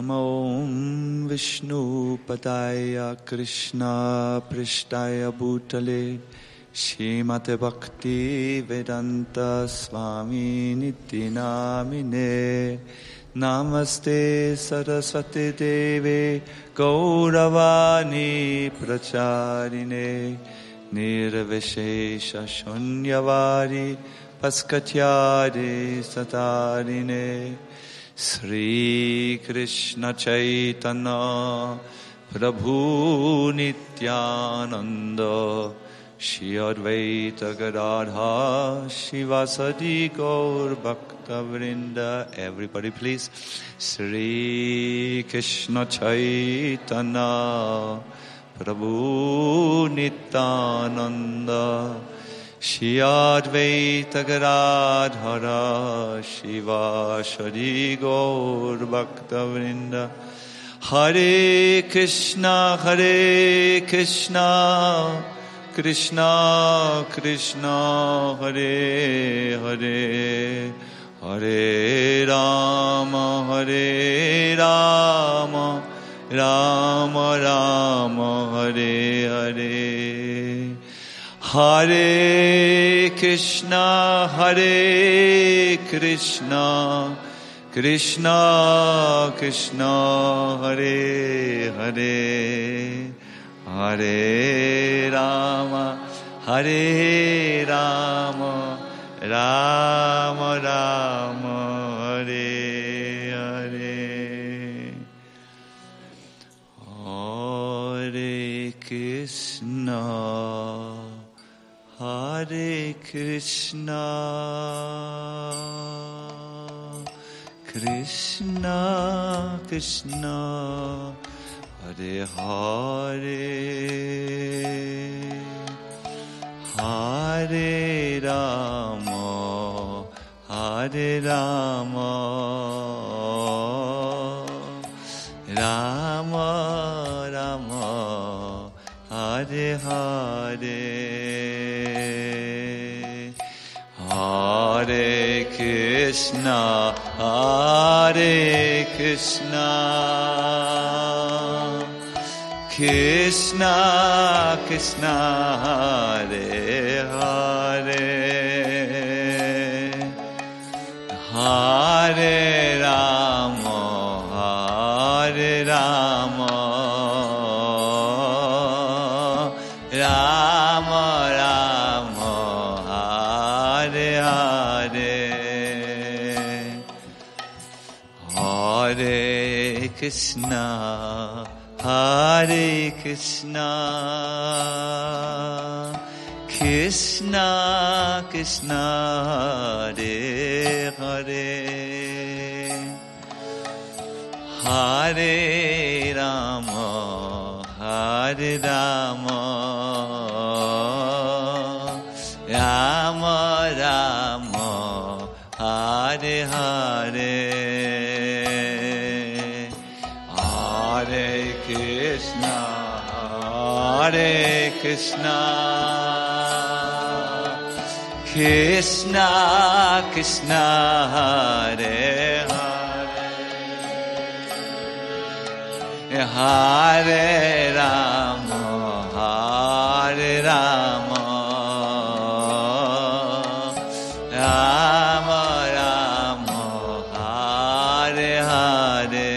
Namo Vishnu Padaya Krishna Prishtaya Bhutale Shrimate Bhakti Vedanta Swami Niti Namine Namaste Saraswati Devi Gauravani Pracharine Nirvishesha Shunyavadi Paskatyari Satarine Sri Krishna Chaitanya Prabhu Nityananda Shri Advaita Gadadhar Shivasadi Gaur Bhakta Vrinda. Everybody please. Sri Krishna Chaitanya Prabhu Nityananda Shri Advaita Gadadhara Shivasadi Gaur Bhakta Vrinda. Hare Krishna Krishna Krishna Hare Hare Hare Rama Rama Rama Hare Hare. Hare Krishna Krishna Krishna Hare Hare Hare Rama Rama Rama Hare Hare. Hare Krishna Krishna Krishna Hare Hare Hare Rama Rama Rama Hare Hare. Hare Krishna Krishna Krishna Hare Hare Hare Rama Rama Rama Hare Hare. Hare Krishna Krishna Krishna Hare Hare Hare Rama Rama Rama Hare Hare. Hare Krishna Krishna Krishna Hare Hare Hare Rama Rama Rama Hare Hare.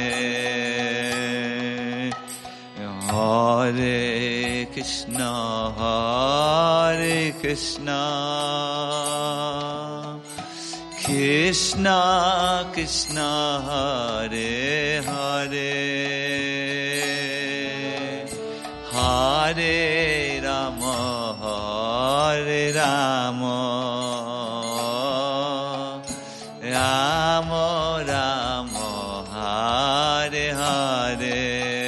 Hare Krishna Krishna Krishna Hare Hare Hare Rama Rama Rama Hare Hare.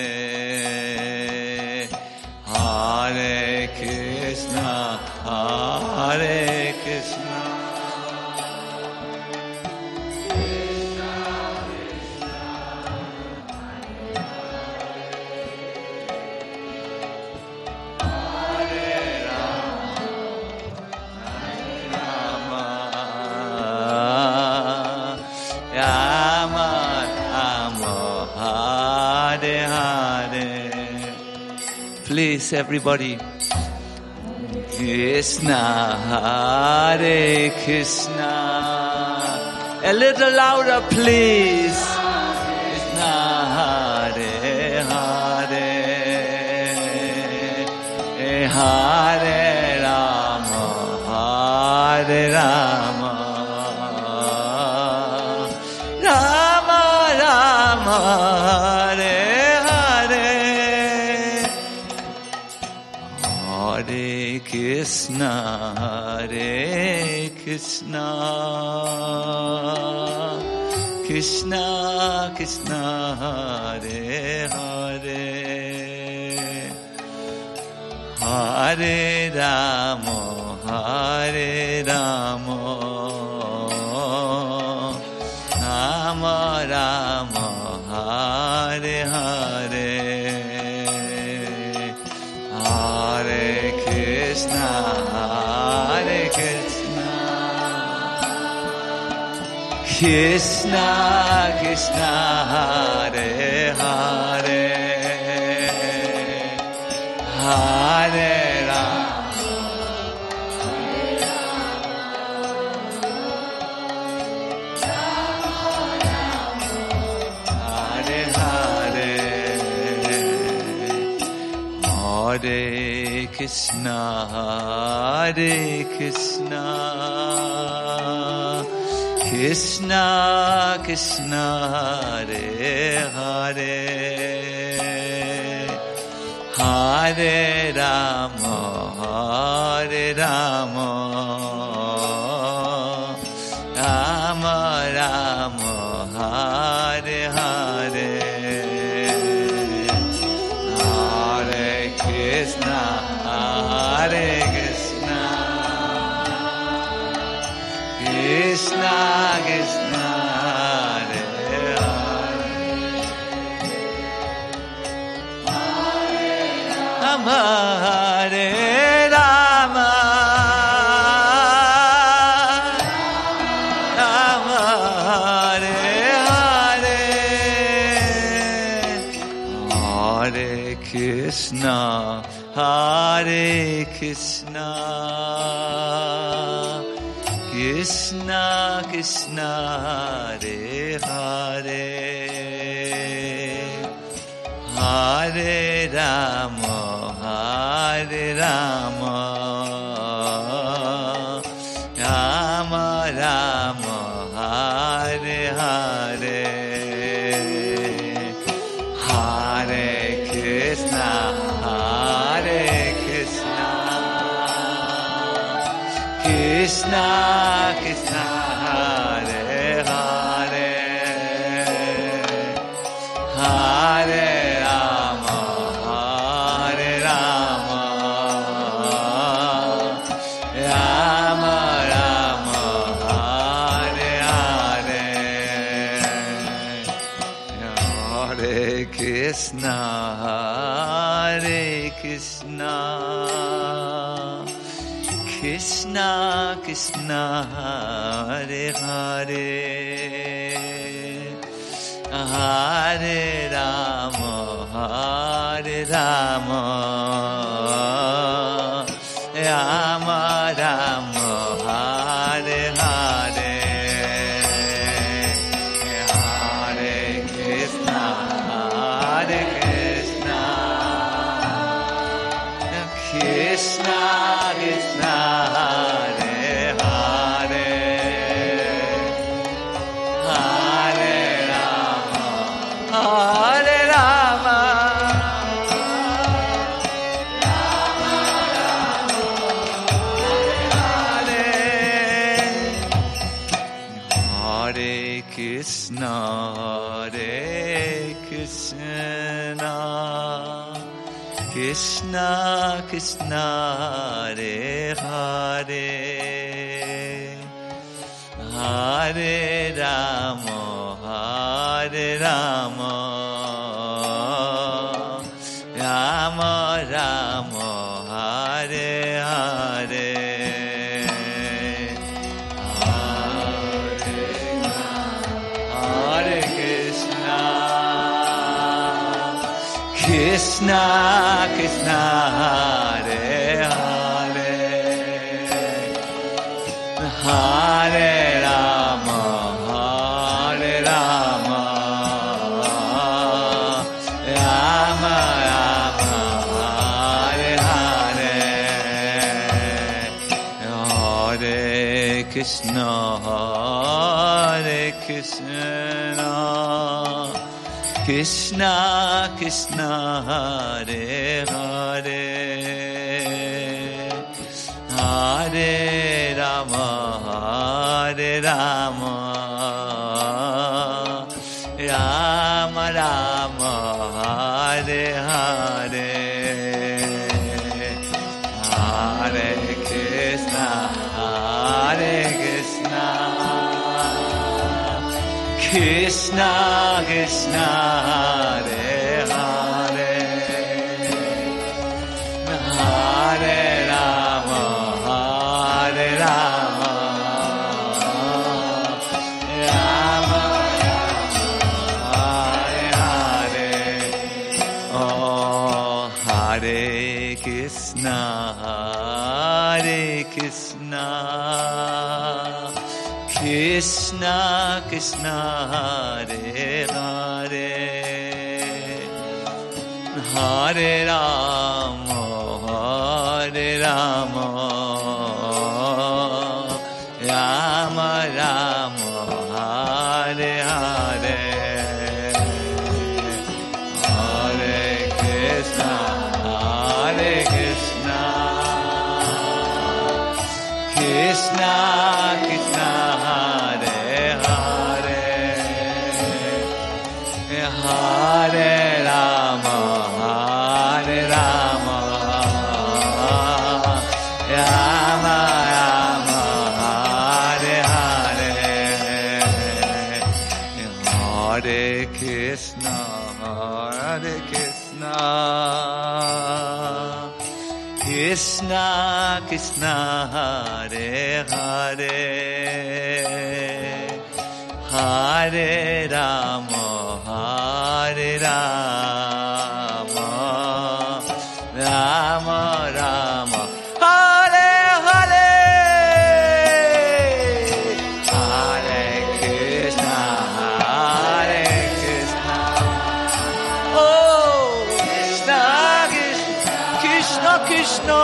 Hare Krishna Hare please, everybody. Krishna, Hare Krishna. A little louder, please. Krishna, Hare Hare. Hare Rama, Hare Rama. Rama Rama, Hare Hare. Hare Krishna, Hare Krishna, Krishna Krishna, Hare Hare, Hare Rama, Hare Rama, Rama Rama, Hare Hare. Hare Krishna, Hare Krishna, Krishna Krishna, Hare Hare, Hare Rama, Hare Hare, Hare Krishna, Hare Krishna, Krishna Krishna, Hare Hare, Hare Rama, Hare Rama, Rama Rama, Hare Hare. Hare Krishna, Hare Krishna, Krishna Krishna, Hare Hare, Rama Hare Rama, Rama Hare Hare, Hare Krishna, Hare Krishna, Krishna Krishna, Hare Hare, Hare Rama, Hare Rama, Rama Rama, Hare Hare, Hare Krishna, Hare Krishna, Krishna Krishna, Hare Hare, Hare Rama, Hare Rama, Rama Rama, Hare Hare, Hare Krishna, Hare Krishna, Krishna Krishna, Hare Hare, Hare Rama, Hare Rama, Rama Rama, Hare Hare, Hare Krishna, Hare Krishna, Krishna Krishna, Hare Hare, Hare Rama, Hare Rama, Hare Krishna, Hare Krishna, Krishna Krishna, Hare Hare, Hare Rama, Hare Rama, Rama Rama, Hare Hare, Hare Krishna, Krishna Krishna Hare Hare Hare Rama Hare Rama Rama Rama Hare Hare Hare Krishna Hare Krishna Krishna Krishna Hare Hare Hare Rama Hare Rama Rama Rama Hare Hare Hare Krishna Hare Krishna Krishna Krishna Hare Hare Hare Rama Hare Rama Rama Hare Hare Oh Hare Krishna Hare Krishna Krishna Krishna Hare Hare Hare Rama Hare Rama Rama Rama Hare Hare Hare Krishna Hare Krishna Krishna Krishna Hare Hare Hare Rama Hare Rama Rama Rama Hare Hare Hare Krishna Hare Krishna Krishna Krishna Hare Hare Hare Rama Hare Rama Rama Rama Hare Hare Hare Krishna Hare Krishna Oh Krishna Krishna Krishna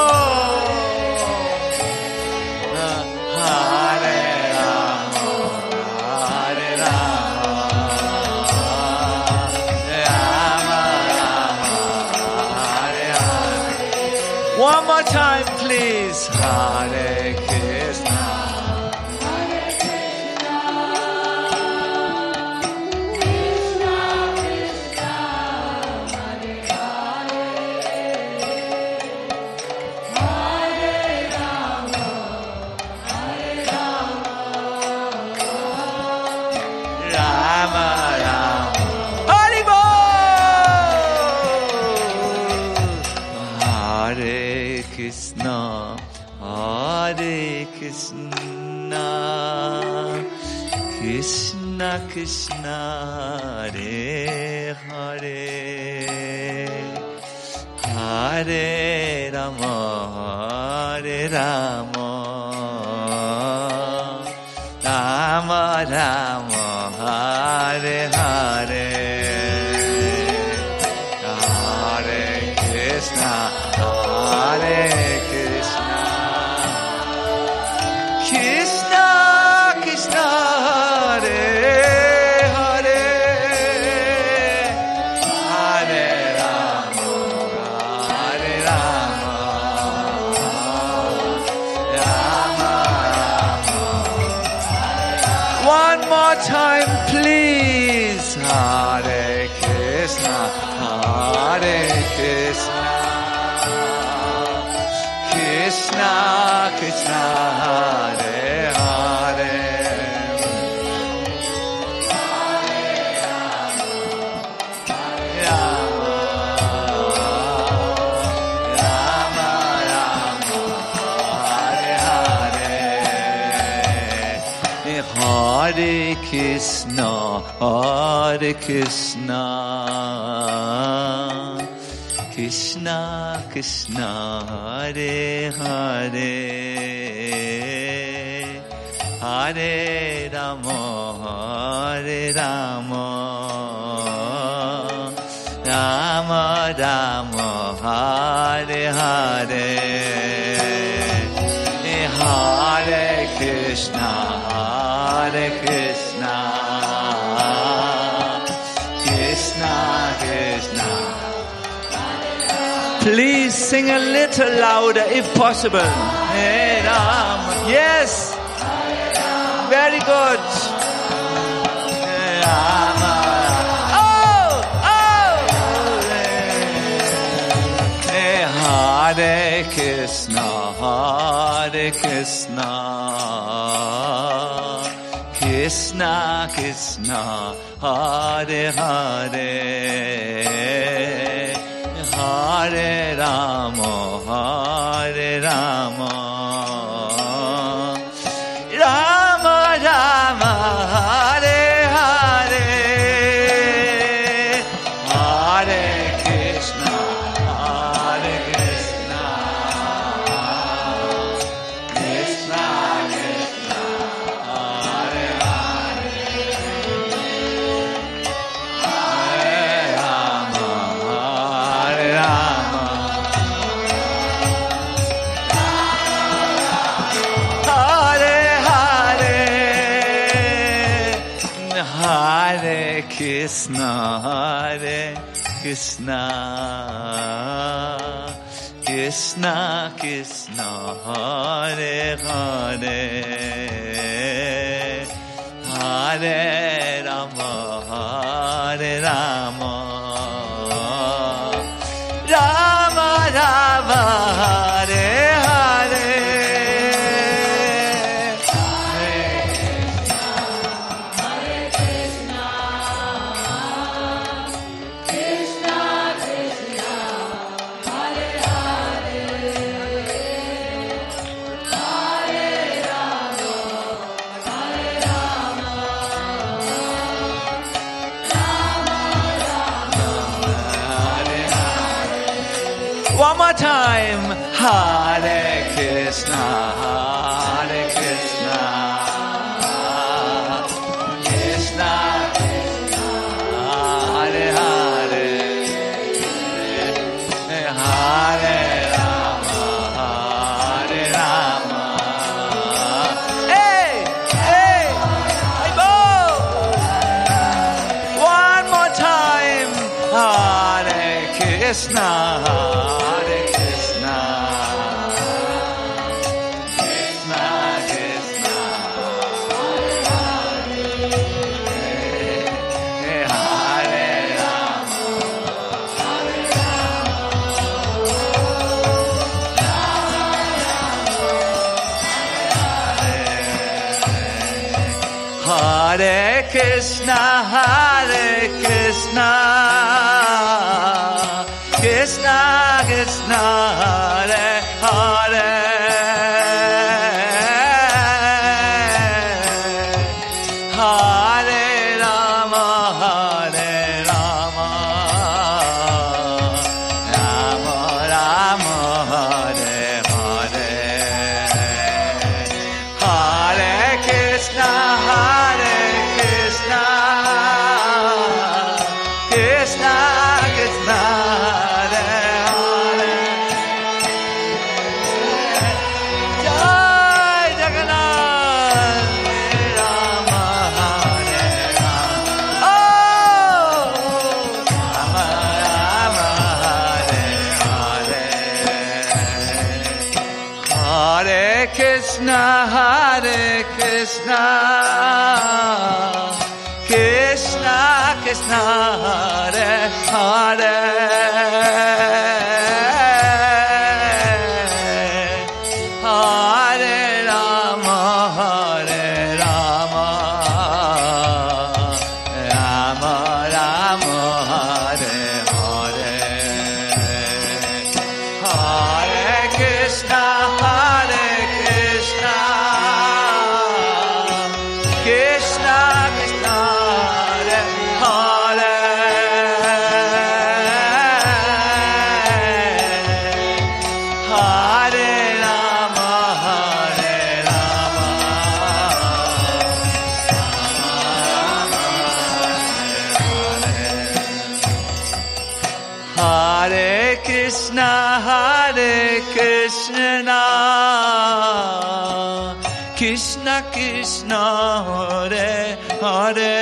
Hare Rama Hare Rama Rama Rama Hare Hare One more time please Hare Krishna Rama Rama Haribol Hare Krishna Hare Krishna Krishna Krishna Hare Hare Hare Rama Hare Rama Rama Rama Hare Hare Hare Krishna Hare Krishna Krishna Krishna Hare Hare Hare Rama Hare Rama Rama One more time please Hare Krishna Hare Krishna Krishna Krishna Hare Hare Hare Krishna, Hare Krishna, Krishna Krishna Hare Hare Hare Rama Hare Rama Rama Rama Hare Hare Hare Krishna Hare Krishna Krishna Krishna. Please sing a little louder if possible. Hare Rama. Yes. Very good. Hare Rama. Oh, oh. Hare Krishna, Hare Krishna, Krishna Krishna, Hare Hare, Hare Rama, Hare Rama, Rama Rama, Hare Hare, Hare Krishna, Hare Krishna, Krishna Krishna, Hare Hare, Hare Rama, Hare Rama, Hare Hare, Hare Krishna, Hare Krishna, Krishna Krishna, Hare Hare, Hare Rama, Hare Rama, Rama Rama, Hare Hare, one more time. Hare Krishna, Hare Krishna, Krishna Krishna, Hare Hare, Hare Rama, Hare Rama. Hey, hey, hey, go. One more time. Hare Krishna, Hare Krishna, Krishna Krishna, Hare Rama, Hare Krishna, Hare Krishna, Krishna Krishna, Hare Hare, Hare Rama, Hare Rama, Rama Rama, Hare Hare, Hare Krishna, Hare Krishna, Krishna Krishna, Hare Hare. Jai Jagannath, Rama, Hare Rama. Oh, Rama Rama, Hare Hare, Hare Krishna, Hare Krishna, Krishna Krishna, Hare Hare, Hare Rama, Hare Rama, Rama Rama, Hare Hare, Hare Krishna, Hare Krishna, Krishna Krishna, Hare Hare, Krishna, Hare Krishna, Krishna Krishna, Hare Hare,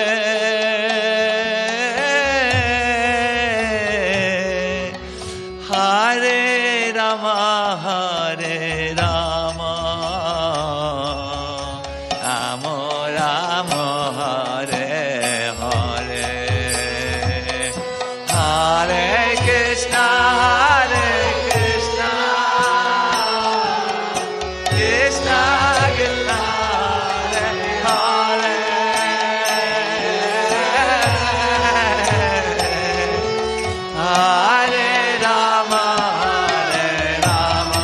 Hare Rama, Hare Rama, Rama Rama, Hare Hare, Hare Krishna, Hare Krishna, Krishna Krishna, Hare Hare, Hare Rama, Hare Rama,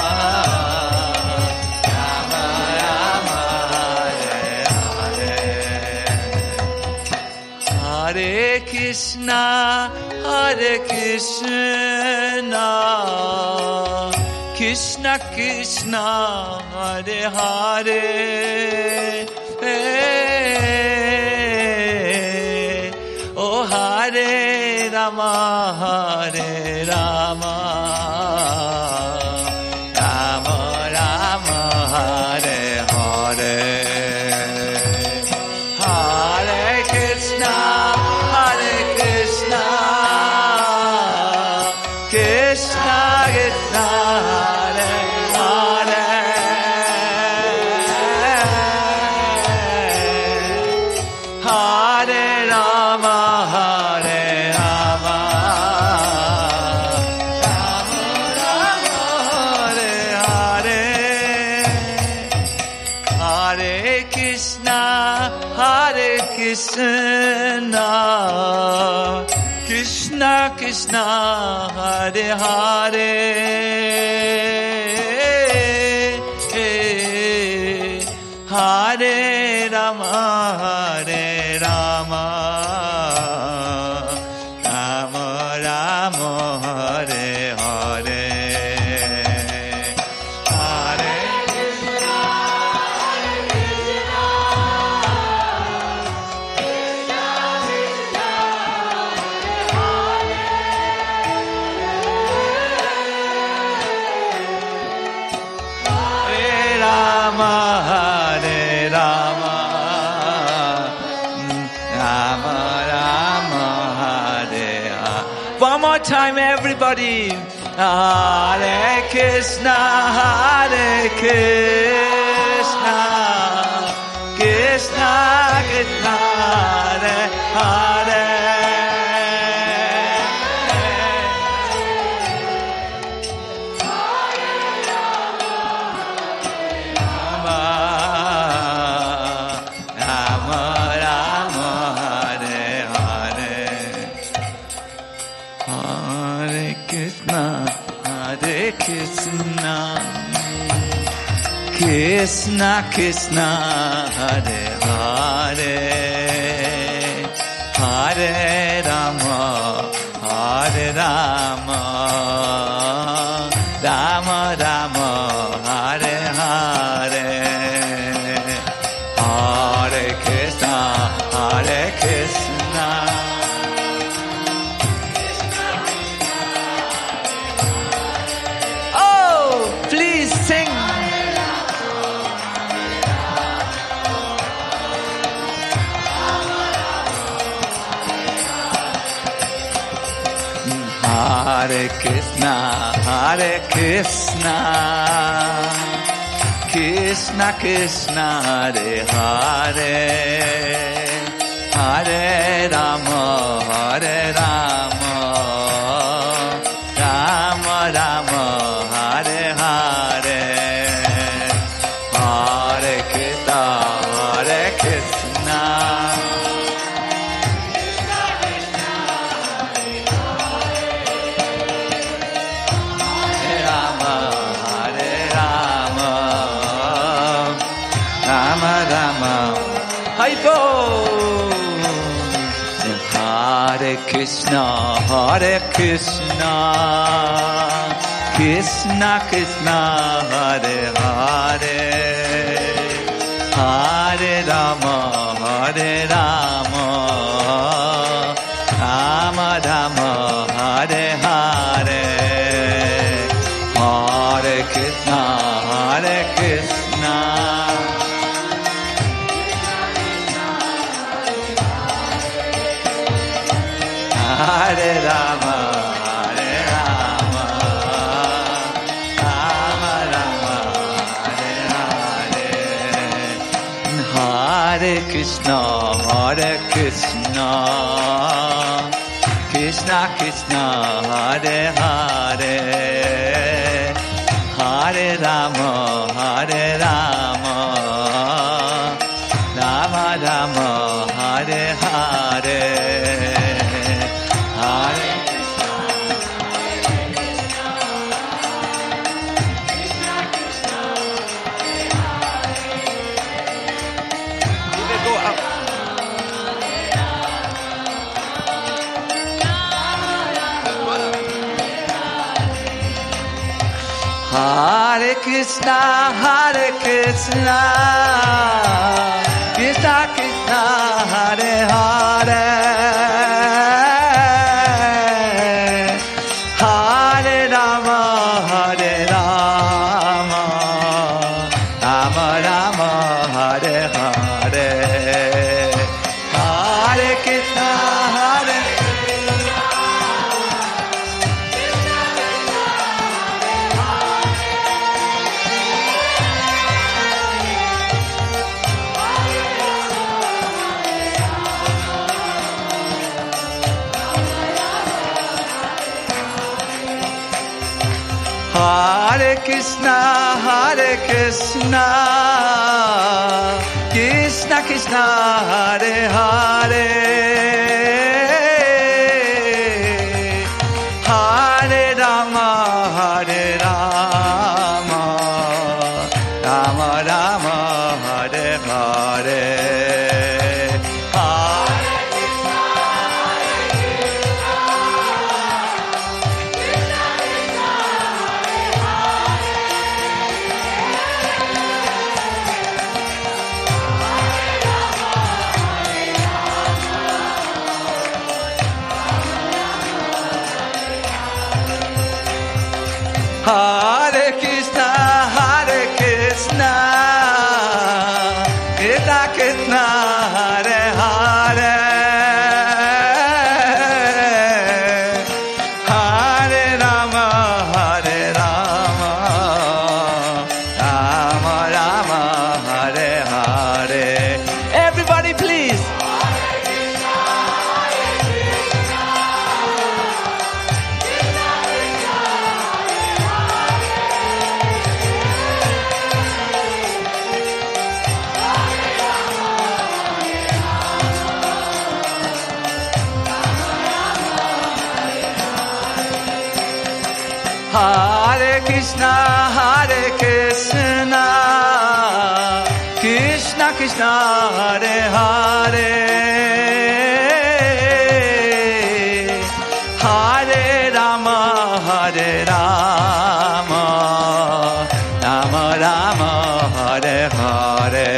Rama Rama, Hare Hare, Hare Krishna, Hare Krishna, Krishna Krishna, Hare Hare, Oh Hare Rama, Hare Rama, Rama Rama, Hare Hare, Hare Krishna, Hare Krishna, Krishna Krishna, Hare Hare, Hare Rama, Hare Rama, Rama Rama, Hare Hare, Hare Krishna, Hare Krishna, Krishna Krishna, Hare Hare, Hare Rama, Hare Rama, Rama Rama, Hare Hare, Hare Hare Rama, Hare Rama, Rama Rama, Hare Hare. One more time, everybody. Hare Krishna, Hare Krishna, Krishna Krishna, Hare Hare. Rama, Rama, Hare Hare, Hare Krishna, Hare Krishna, Krishna Krishna, Hare Hare, Hare Rama, Hare Rama, Rama Rama, Hare Hare, Hare Krishna, Hare Krishna, oh, please sing. Hare Krishna, Hare Krishna, Krishna Krishna, Hare Hare, Hare Rama, Hare Rama, Rama Rama, Hare Hare, Hare Krishna, Hare Krishna, Rama Rama, Haibo. Hare Krishna, Hare Krishna, Krishna Krishna, Hare Hare, Hare Rama, Hare Rama, Rama Rama, Hare Hare, Hare Rama, Hare Rama, Rama Rama, Hare Hare, Hare Krishna, Krishna Krishna, Hare Hare, Hare Rama, Rama Rama, Hare Hare, Hare Hare Krishna, Krishna Krishna, Hare Hare, Hare Rama, Rama Rama, Hare Hare, Hare Krishna, Hare Hare Krishna, Krishna Krishna, Hare Hare, Hare Rama, Rama Rama, Hare Hare, Hare Krishna, Krishna Krishna, Hare Hare, Hare Rama, Rama Rama, Hare Hare. Everybody please. Hare Krishna, Krishna Krishna, Hare Hare, Hare Rama, Rama Rama, Hare Hare.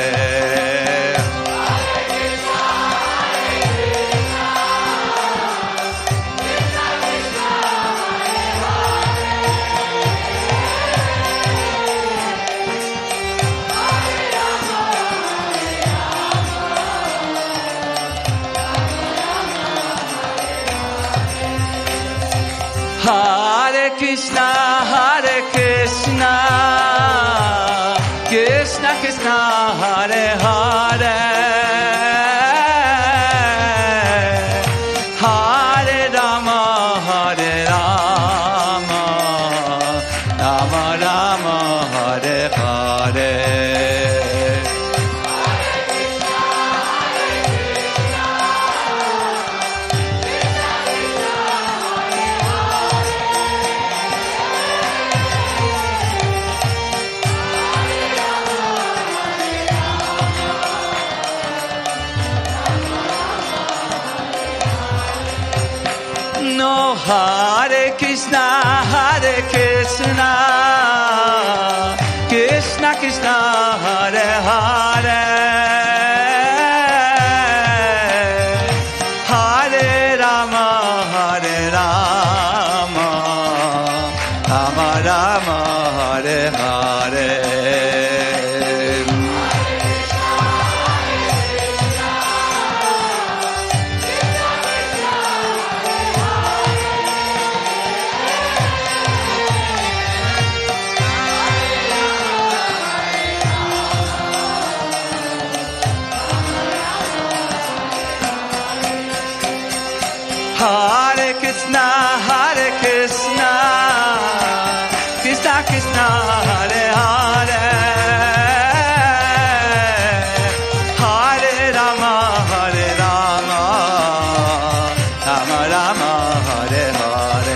Hare Krishna, Krishna Krishna, Hare Hare, Hare Rama, Rama Rama, Hare Hare. No, Hare Krishna, Krishna Krishna, Hare Hare, Hare Rama, Rama Rama, Hare Hare. Hare Krishna, Hare Krishna, Krishna Krishna, Hare Hare, Hare Rama, Hare Rama, Rama Rama, Hare Hare.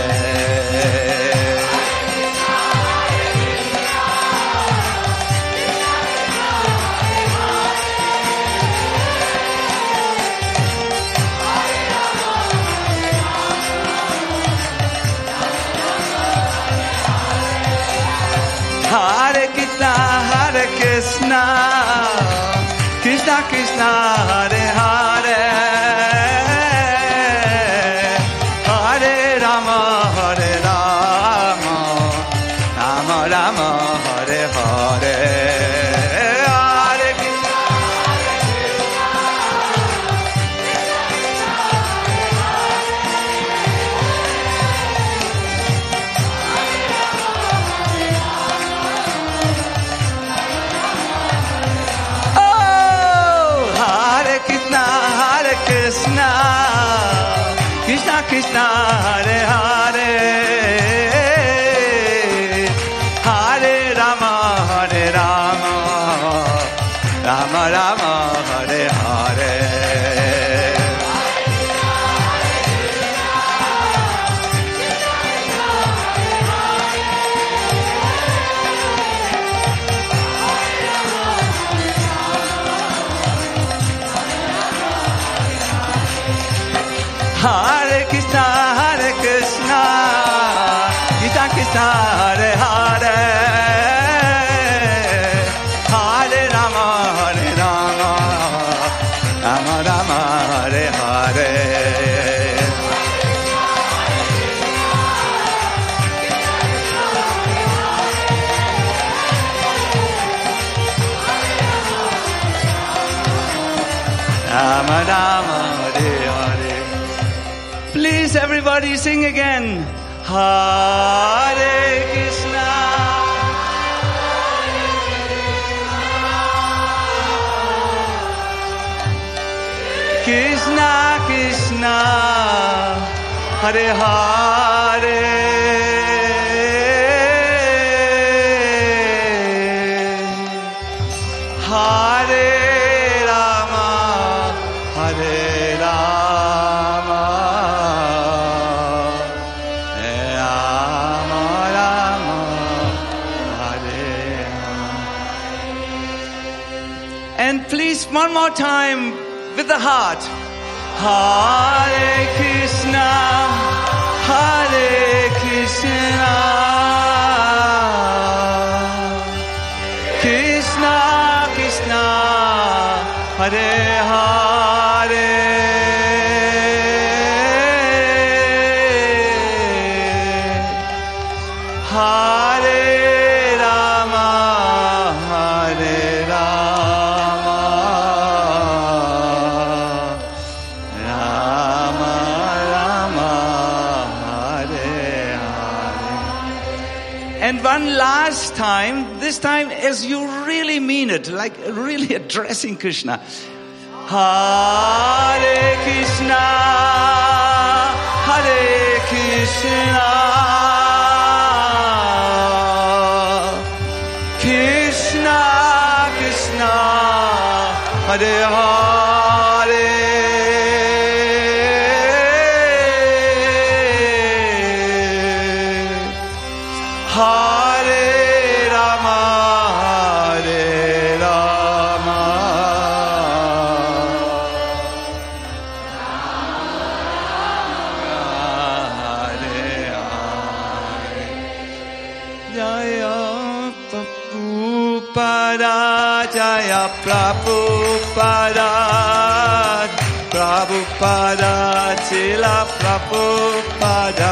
Hare Krishna, Hare Krishna, Krishna Krishna, Hare Hare, Hare Rama, Hare Rama, Rama Rama, Hare Hare. Hare Krishna, Krishna, Krishna Krishna, Hare Hare, Hare Rama, Hare Rama, Rama Rama, Hare Hare. Hare Krishna, Hare Krishna, Krishna Krishna, Hare Hare, Hare Rama, Hare Rama, Rama Rama, Hare Hare. Rama Rama, Hare Hare. Please, everybody, sing again. Hare Krishna, Krishna Krishna, Hare Hare, Hare Rama, Hare Rama, Rama Rama, Hare Rama. And please, one more time with the heart. Hare Krishna, Hare Krishna, Krishna Krishna, Hare Hare, Hare Rama, Hare Rama, Rama Rama, Hare Hare. And one last time, this time as you really mean it, like really addressing Krishna. Hare Krishna, Hare Krishna, Krishna Krishna, Hare Hare, Hare Rama, Hare Rama, Hare Hare. Jaya Prabhupada, Jaya Prabhupada, Prabhupada, Srila Prabhupada.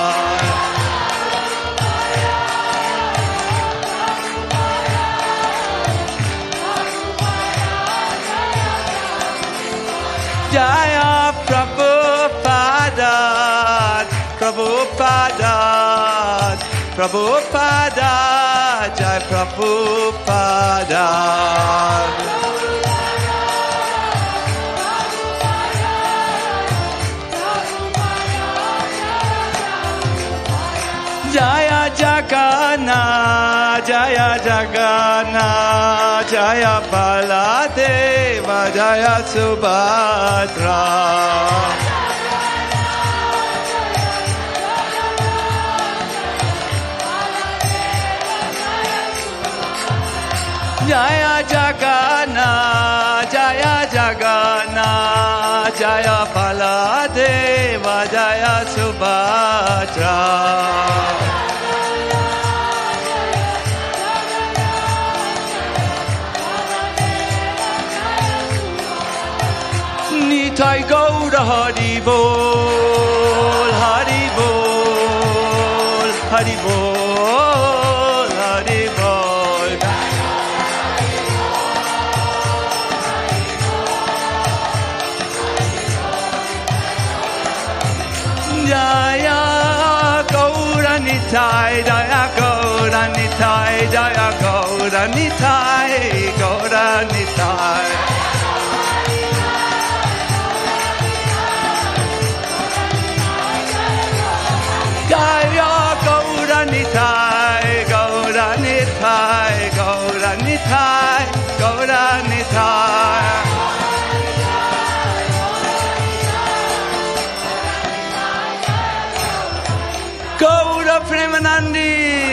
Jaya Prabhupada, Prabhupada, Prabhupada, Jai Prabhupada. Baladeva Jaya Subhadra. Jaya Jagannath, Jaya Jagannath, Jaya Baladeva, Jaya Subhadra. Nitai Gaura Hari Bol, Hari Bol, Hari Bol, Hari Bol. Jaya Gaura Nitai, Jaya Gaura Nitai, Jaya Gaura Nitai, Gaura Nitai. Jaya Gaura Nitai, Gaura Nitai, Gaura Nitai, Gaura Nitai. Gaura Premanandi.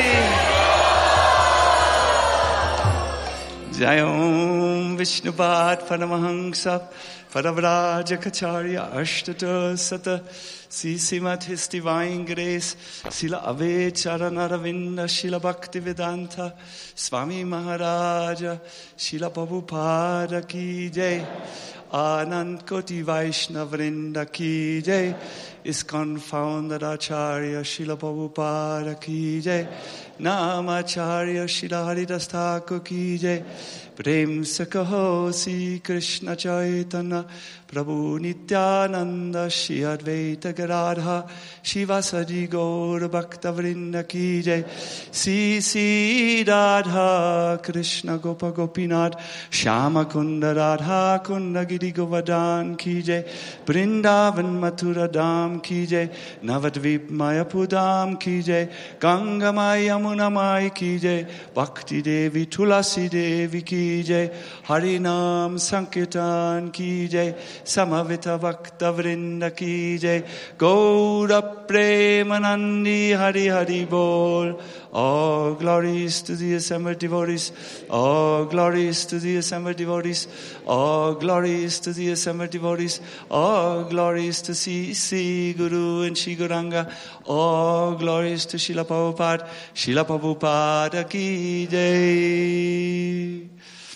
Jayom Vishnupad Paramahamsa Paravraja Kacharya Ashtata Sata Sisimat His Divine Grace Sila Ave Charanaravinda Shila Bhakti Vedanta Swami Maharaja Shila Prabhupada Ki Jai Anand Koti Vaishnav Vrinda Ki Jai ISKCON Founder Acharya Shila Prabhupada Ki Jai Namacharya Shila Haridas Thakur Ki Jai Prem se kaho Sri Krishna Chaitanya Prabhu Nityananda Shri Advaita Gadadhar Shivasadi Gaura Bhakta Vrinda Ki Jai Sri Radha Krishna Gopa Gopinath Shama Kunda Radha Kunda Giri Govardhan Ki Jai Vrindavan Mathura Dham Ki Jai Navadvip Mayapur Dham Ki Jai Ganga Maya Yamuna Mai Ki Jai Bhakti Devi Tulasi Devi Ki Jai Harinam Sankirtan Ki Jai Samavita Bhakta Vrinda Ki Jai Gaura Premanandi Hari Hari Bol. All glories to the assembled devotees. All glories to the assembled devotees. All glories to the assembled devotees. All glories to Sri Guru and Shri Gauranga. All glories to Srila Prabhupada. Srila Prabhupada Ki Jai.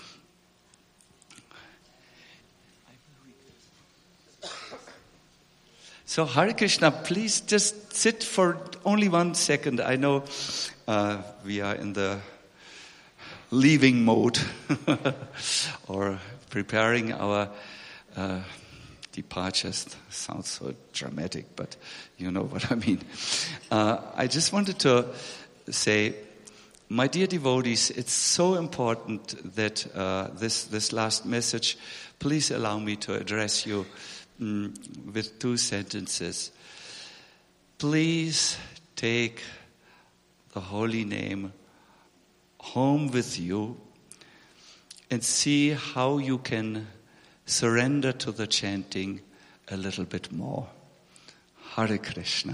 So Hare Krishna, please just sit for only 1 second. I know we are in the leaving mode or preparing our departures. Sounds so dramatic, but you know what I mean. I just wanted to say, my dear devotees, it's so important that this last message, please allow me to address you with 2 sentences. Please take the holy name home with you and see how you can surrender to the chanting a little bit more. Hare Krishna.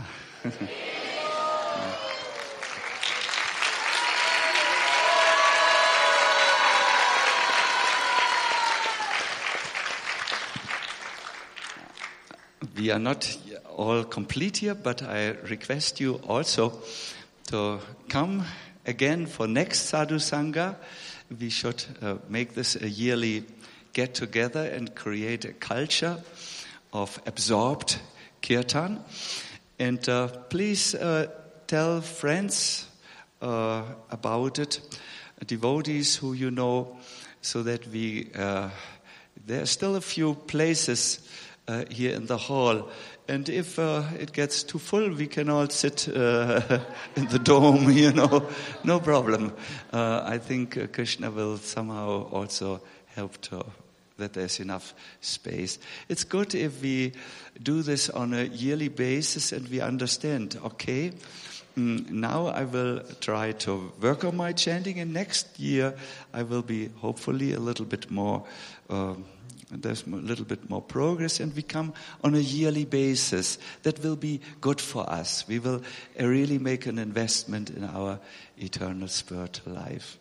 We are not all complete here, but I request you also to come again for next Sadhu Sangha. We should make this a yearly get-together and create a culture of absorbed kirtan. And please tell friends about it, devotees who you know, so that there are still a few places here in the hall, and if it gets too full, we can all sit in the dome, no problem. I think Krishna will somehow also help that there's enough space. It's good if we do this on a yearly basis and we understand, okay, now I will try to work on my chanting, and next year I will be hopefully a little bit more, there's a little bit more progress, and we come on a yearly basis. That will be good for us. We will really make an investment in our eternal spiritual life.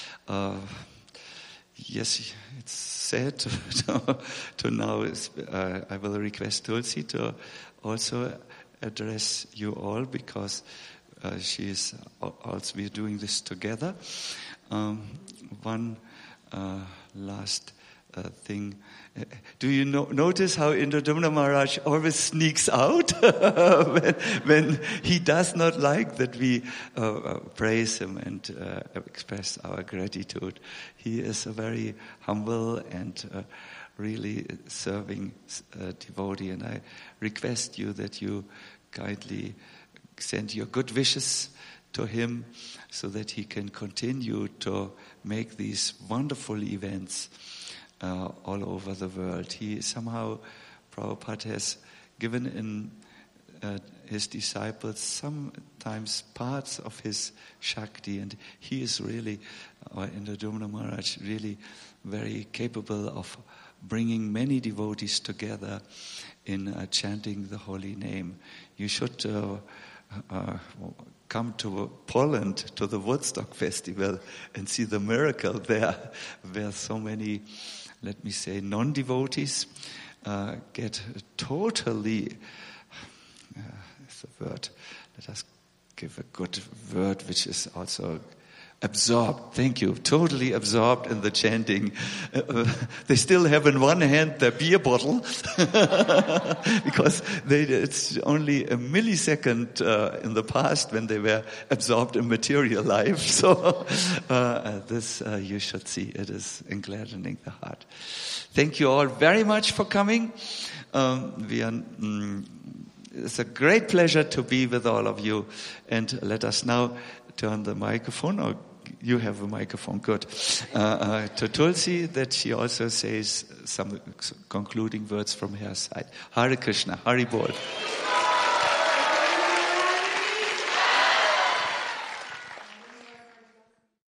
Yes, it's sad to now. I will request Tulsi to also address you all, because she is also, we're doing this together. One last thing. Do you notice how Indradumna Maharaj always sneaks out when he does not like that we praise him and express our gratitude? He is a very humble and really serving devotee, and I request you that you kindly send your good wishes to him so that he can continue to make these wonderful events all over the world. He somehow, Prabhupada has given in his disciples sometimes parts of his Shakti, and he is really, Indradumna Maharaj, really very capable of bringing many devotees together in chanting the holy name. You should come to Poland, to the Woodstock Festival, and see the miracle there, where so many, let me say, non-devotees get totally, is the word, let us give a good word which is also absorbed. Thank you. Totally absorbed in the chanting. They still have in one hand their beer bottle because it's only a millisecond in the past when they were absorbed in material life. So this you should see. It is gladdening the heart. Thank you all very much for coming. It's a great pleasure to be with all of you. And let us now turn the microphone, or you have a microphone, good, to Tulsi, that she also says some concluding words from her side. Hare Krishna, Hari Bol.